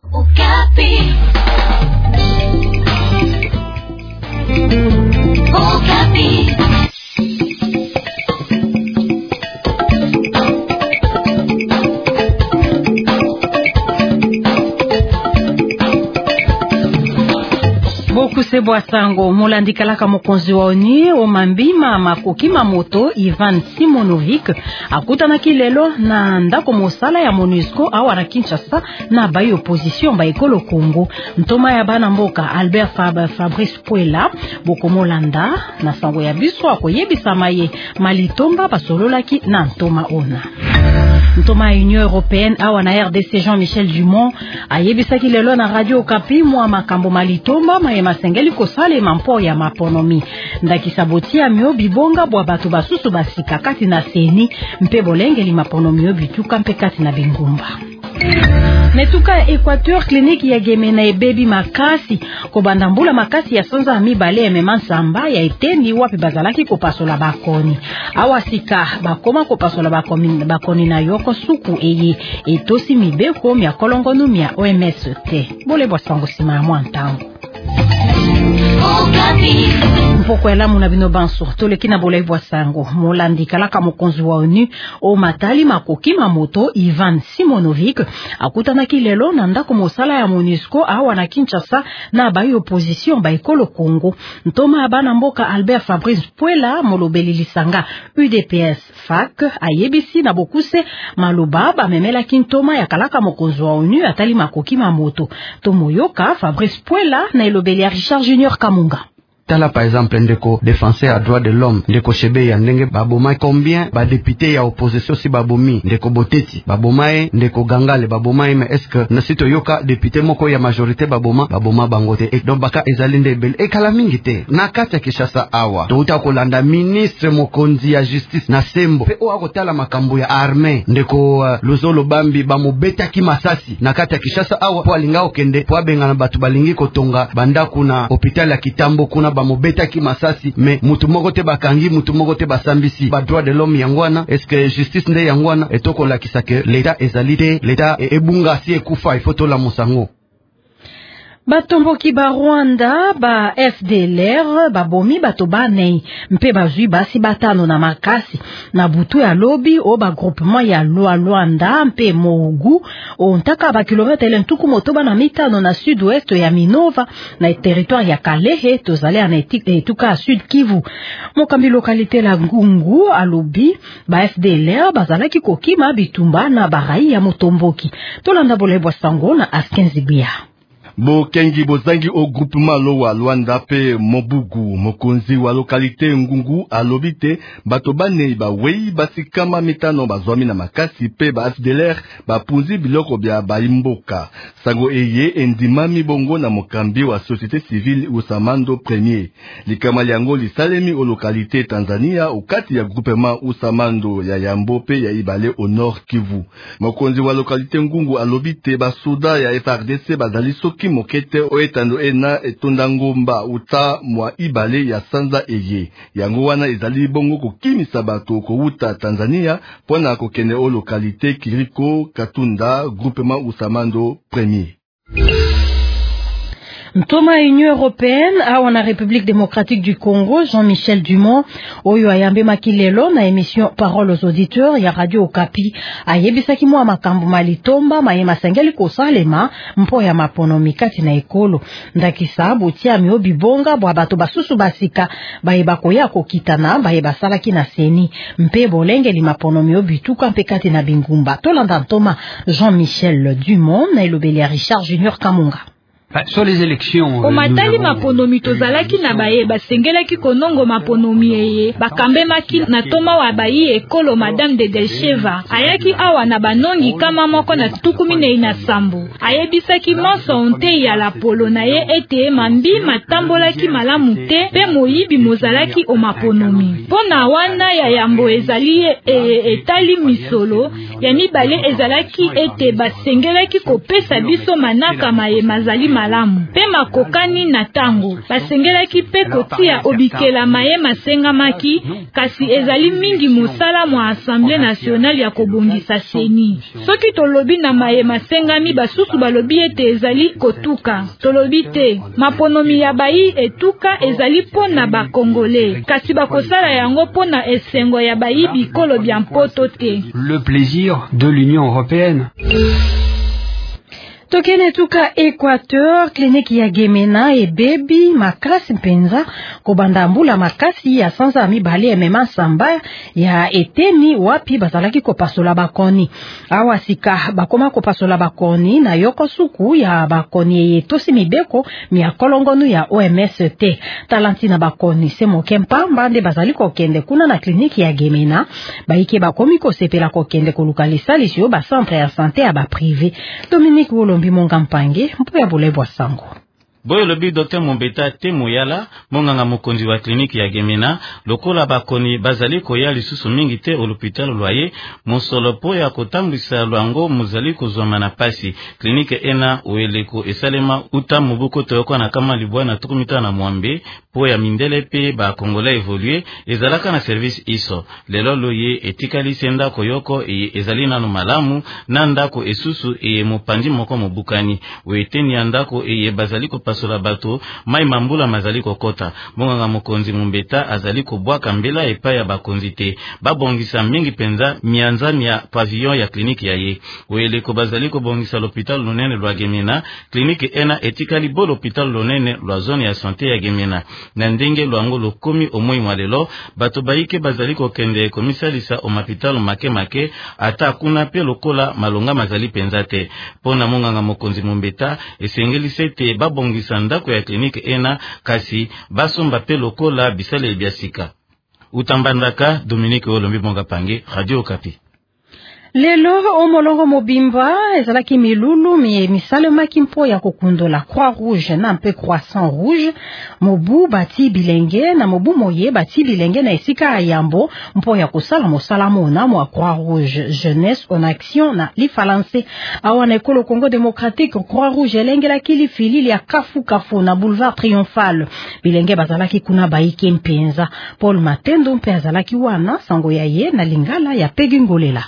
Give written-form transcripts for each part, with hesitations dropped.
Okapi. Okapi. Kusebwa sango molandikalaka mokonzi wa ONU omambima makokima moto Ivan Simonovic akutanaki lelo na ndako mosala ya MONUSCO awa na Kinshasa na bayi opposition ba ekolo Kongo. Ntoma ya bana mboka Albert Fabrice Puela bokomolanda na sango ya biso akoyebisa maye malitomba basololaki na ntoma ona. Ntoma ya Union Européenne awa na RDC Jean-Michel Dumont ayebisaki lelo na Radio Okapi mwa makambo malitomba maye masengeli kosale mampo ya maponomi ndakisaboti ya mio bibonga bwa bato basusu basika kati na seni mpe bolengeli maponomi yo bituka mpe kati na bingumba. Netuka Equateur clinique ya Gemena ebebi makasi kobandambula makasi ya sanza amibale ya memansamba ya etendi wapi bazalaki kopasola bakoni awasika bakoma kopasola bakoni na yoko suku eye etosi mibeko mya kolongonu mya OMS te bole bosango sima ya mwantango. Mpoko ela muna bino banso toleki na bolai bwasango molandikalaka mokonzi wa ONU o matali makokima moto Ivan Simonovic akutanaki lelo na ndako mosala ya MONUSCO awa na Kinshasa na bayi opposition ba ekolo Kongo. Ntoma abana mboka Albert Fabrice Puela molobeli lisanga UDPS FAC ayebisi na bokuse maloba bamemela kintoma ya kalaka mokonzi wa ONU atali makokima moto tomoyoka Fabrice Puela na elobeli ya Richard Junior Kamunga. Tala par exemple ndeko défenseur à droit de l'homme ndeko Chebe ya ndenge baboma combien ba député ya opposition si babomi ndeko Boteti babomae ndeko Gangale babomae mais est-ce que na sito yoka député moko ya majorité baboma bangote et donc baka ezali ndebel e kala mingi te na kati ya Kinshasa awa to uta kolanda ministre mokonzi ya justice na sembo pe o akotala makambo ya armée ndeko Luzolo Bambi bamobeta ki masasi na kati ya Kinshasa awa po alinga okende po abengana batu balingi kotonga banda kuna hôpital ya Kitambo kuna mobeta ki masasi me mutu moko te bakangi mutu moko te basambisi ba droit de l'homme yangwana est-ce que justice nde yangwana etoko la kisake l'état ezalite l'état ebunga si ekufa ifoto la musango. Batomboki ba Rwanda ba FDLR babomi bato banei mpe bazui basi batano na makasi na butu ya lobi o ba groupement ya Luanda mpe Mogu o ntaka ba kilometre lentuku motoba na mitano na sud-ouest ya Minova na territoire ya Kalehe tozale na etuka sud Kivu mokambi localité la Ngungu alobi ba FDLR bazalaki kokima bitumba na barai ya Motomboki tolanda bolebwa sango na Askenzibia. Bo kengi bozangi au groupement Lowa Luanda pe Mobugu mokonzi wa localité Ngungu alobite bato bane ba wei basikama mitano bazwami na makasi pe ba FDLR bapunzi biloko bya baimboka sango eye endimami bongo na mokambi wa société civile Usamando Premier likama yango lisalemi au localité Tanzania ukati ya groupement Usamando ya Yambo pe ya Ibale au nord Kivu mokonzi wa localité Ngungu alobite basoda ya FARDC bazali soki mokete oetando ena etondangomba uta mwa Ibale ya sanza eye yango wana ezali bongo kokimisa bato ko uta Tanzania pona kokene o localité Kiriko Katunda groupement Usamando Premier. Ntoma Union Européenne awa na République démocratique du Congo Jean-Michel Dumont oyo ayambe makilelo na émission Parole aux auditeurs ya Radio Okapi ayebisaki mwa makambo malitomba maye masengeli kosalema mpo ya maponomi kati na ekolo ndakisa botia mio bibonga bwa bato basusu basika baye bakoya kokitana baye basalaki na seni mpe bolengeli maponomi yo bituka mpe kati na bingumba tolanda ntoma Jean-Michel Dumont na elobeli ya Richard Junior Kamunga. Sur les élections omatali maponomi tozalaki na baye basengelaki konongo maponomi eye bakambemaki na toma wa bayi ekolo Madame de Delcheva ayaki awa na banongi kama moko na tukumine na sambu ayebisaki monso onte ya la polo na ye ete mambi matambolaki malamu te pe moyibi mozalaki o maponomi pona wana ya yambo ezali etali misolo ya mibale ezalaki ete basengelaki kopesa biso manaka maye mazali malamu pe makokani na tango basengelaki pe kotia obikela maye masengamaki kasi ezali mingi mosala mwa Assemblée nationale ya kobongisa seni. Soki tolobi na maye masengami basusu balobi ete ezali kotuka. Tolobi te maponomi ya bayi etuka ezali pona ba Congolais kasi bakosala yango pona esengo ya bayi bikolo bya mpoto te. Le plaisir de l'Union européenne. Tokene tuka Équateur, kliniki ya Gemena e baby makasi mpenza kobanda mbula makasi ya sanza mibale emema samba ya eteni wapi bazalaki kopasola bakoni. Awa sika bakoma kopasola bakoni na yoko suku ya bakoni etosi mibeko miya kolongonu ya OMST. Talantina bakoni se mokempa mbande bazali kokende kuna na kliniki ya Gemena. Baike bakomi kosepela kokende kolukalisa lisio ba centre ya santé ya ba privé. Dominique Wolombi Mongampange mpuya bulebwa sango. Boyo lobi Dr. Mombeta Temoyala, monganga mokonzi wa kliniki ya Gemena, lokola bakoni bazali koya lisusu mingi te au l'hôpital Loyer, mosolo po ya kotambisa lwango muzali kozwama na pasi. Kliniki ena ueleko esalema uta mubuko toyoko na kama libwa na tukumita na mwambe, po ya mindele pe ba Kongola evolue, ezalaka na service iso. Lelo loye etikali senda koyoko ezali nanu malamu, nandako esusu mopandi moko mobukani. Uiteni andako bazali pasola bato mai mambula mazali kokota monganga mokonzi Mombeta azali kobwaka mbela epa ya bakonzi te babongisa mingi penza mianza ya pavillon ya kliniki ya ye weleko bazali kobongisa l'hôpital lonene lwa Gemena kliniki ena etikali bo l'hôpital lonene lwa zone ya santé ya Gemena na ndenge lwango lokomi omoi mwalelo bato baike bazali kokende komisalisa o mapital make ata kuna pe lokola malonga mazali penza te pona monganga mokonzi Mombeta esengeli sete babongisa ndako ya kliniki ena kasi basomba pe lokola bisale biasika. Utambandaka Dominique Olombi Mongapange, Radio Okapi. Lelo omolongo mobimba ezalaki milulu misale makimpo ya kokundola Croix Rouge na mpe Croissant Rouge mobu bati bilenge na mobu moye bati bilenge na esika ayambo mpo ya kosala mosala mona mwa Croix Rouge Jeunesse en Action na lifalance awana ekolo Congo démocratique Croix Rouge elengelaki lifilili ya kafu na boulevard Triomphal bilenge bazalaki kuna baike mpenza Paul Matendo mpe azalaki wana sango ya ye na lingala ya Pegingolela.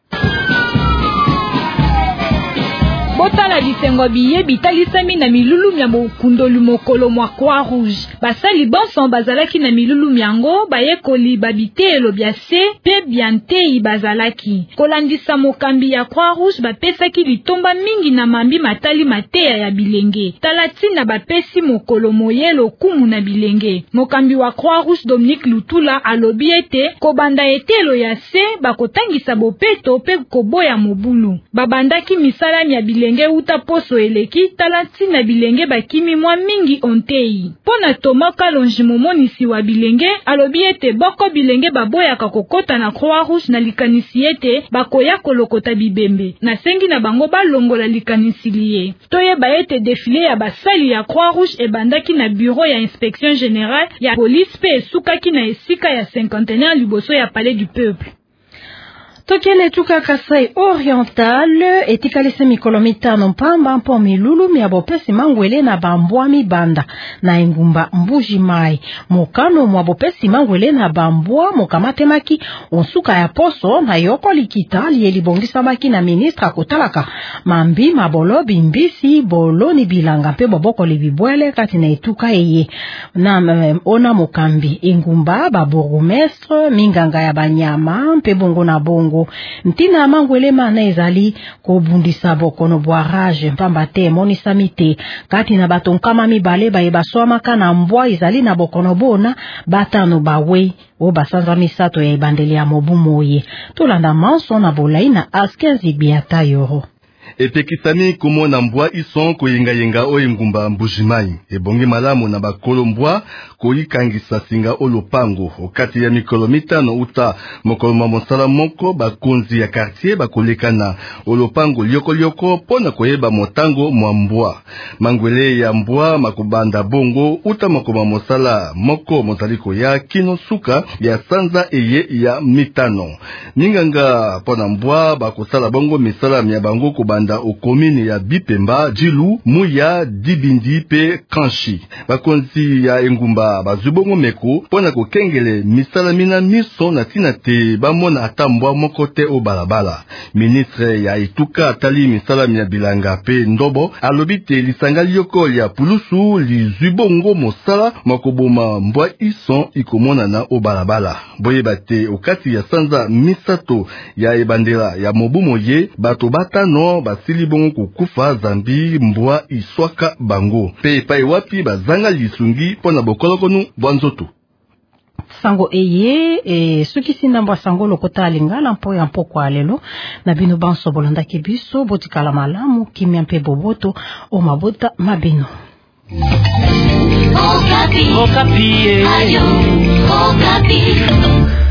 Botala bisengo biye bitalisami na milulu mya mokundolu mokolo mwa Croix Rouge. Basali bonson bazalaki na milulu myango bayekoli babitelo bya se pe biante bazalaki. Kolandisa mokambi ya Croix Rouge bapesaki litomba mingi na mambi matali mateya ya bilenge. Talatina bapesi mokolo moyelo kumu na bilenge. Mokambi wa Croix Rouge Dominique Lutula alobi ete kobanda etelo ya se bakotangisa bopeto pe koboya mobulu. Babandaki misala ya bilenge uta poso eleki talati na bilenge bakimi mwa mingi ontei. Pona Tomaka lonji momonisi wa bilenge alobi ete boko bilenge baboya kakokota na Croix Rouge na likanisi ete bakoya kolokota bibembe. Na sengi na bango balongola likanisi liye. Toye ba ete defile ya basali ya Croix Rouge ebandaki na bureau ya inspection générale ya police pe esukaki na esika ya cinquantenaire liboso ya palais du peuple. Tokele tuka Kasai Oriental etikalise mikolo mitano mpamba mpo milulu miabopesi mangwele na bambwa mibanda na engumba Mbuji Mai mokano mwabopesi mangwele na bambwa mokamatemaki onsuka ya poso na yoko likita lielibongisa maki na ministre kotalaka mambi mabolo bimbisi boloni bilanga mpe boboko libibwele kati na etuka eye na ona mokambi engumba babourgmestre minganga ya banyama mpe bongo na bongo ntina mangwele mana ezali kobundisa bokono boarage mpamba te monisa mite kati na batonkama mibale bayebaswamaka na mbwa ezali na bokono bona batano bawe o basanza misato ya ebandeli ya mobu moye tolanda manso na bolai na askenzi biata yoro. Epekisami komona mbwa ison koyenga o engumba Mbuji Mai ebongi malamu na bakolo mbwa koyikangisa singa olopango okati ya mikolo mitano uta mokolo mosala moko bakonzi ya quartier bakolekana olopango lioko pona koyeba motango mwa mbwa mangwele ya mbwa makobanda bongo uta mokoma mosala moko mozaliko ya kino suka ya sanza eye ya mitano ninganga pona mbwa bakosala bongo misala mya bango kobanda ekolanda o commune ya Bipemba, Djilu, Muya, Dibindi pe Kanshi. Bakonzi ya engumba bazubongo meko pona ko kengele misala mina miso na tina te bamona atambwa moko te o balabala. Ministre ya Ituka atali misala mina bilanga pe ndobo alobi te lisanga lioko ya pulusu li zubongo mosala makoboma mbwa ison ikomona na o balabala. Boye bate okati ya sanza misato ya ebandela ya mobumo ye bato batano basili bongo kukufa zambi mbwa iswaka bango pe pai wapi bazanga lisungi pona bokolokonu bwanzoto sango eye suki sinambwa sango lokota alingala mpo ya mpoko alelo na bino banso bolandaki biso botikala malamu kimia mpe boboto o mabota mabino Okapi. Okapi. Ayo, Okapi.